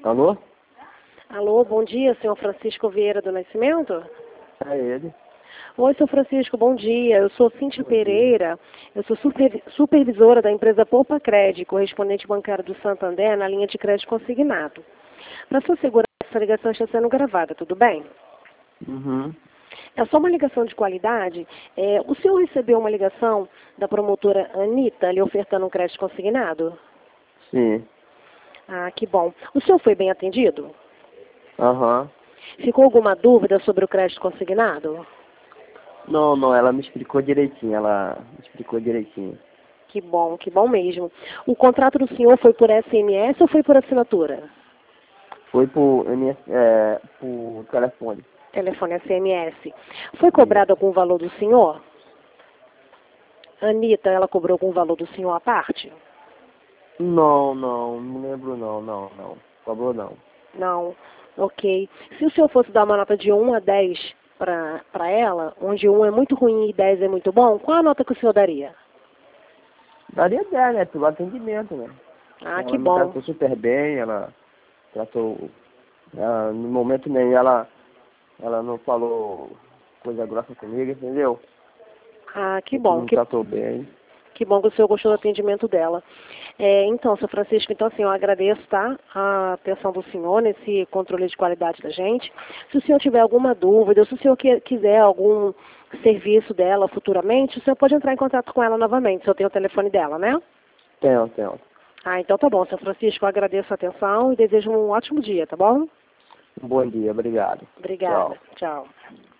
Alô? Alô, bom dia, senhor Francisco Vieira do Nascimento? É ele. Oi, senhor Francisco, bom dia. Eu sou Cíntia Bom dia. Pereira, eu sou supervisora da empresa Poupa Crédito, correspondente bancário do Santander, na linha de crédito consignado. Para sua segurança, essa ligação está sendo gravada, tudo bem? Uhum. É só uma ligação de qualidade. O senhor recebeu uma ligação da promotora Anitta lhe ofertando um crédito consignado? Sim. Ah, que bom. O senhor foi bem atendido? Aham. Ficou alguma dúvida sobre o crédito consignado? Não, ela me explicou direitinho, Que bom mesmo. O contrato do senhor foi por SMS ou foi por assinatura? Foi por telefone. Telefone SMS. Foi Isso. cobrado algum valor do senhor? Anitta, ela cobrou algum valor do senhor à parte? Não lembro não. Cobrou não. Não. Ok. Se o senhor fosse dar uma nota de 1 a 10 para ela, onde 1 é muito ruim e 10 é muito bom, qual a nota que o senhor daria? Daria 10, né? Pelo atendimento, né? Ah, que Ela me bom. tratou super bem, ela tratou. No momento nenhum ela não falou coisa grossa comigo, entendeu? Ah, que Sempre bom. me tratou bem. Que bom que o senhor gostou do atendimento dela. Então, seu Francisco, então assim, eu agradeço, tá, a atenção do senhor nesse controle de qualidade da gente. Se o senhor tiver alguma dúvida, ou se o senhor quiser algum serviço dela futuramente, o senhor pode entrar em contato com ela novamente. O senhor tem o telefone dela, né? Tenho. Ah, então tá bom, seu Francisco, eu agradeço a atenção e desejo um ótimo dia, tá bom? Um bom dia, obrigado. Obrigada. Tchau. Tchau.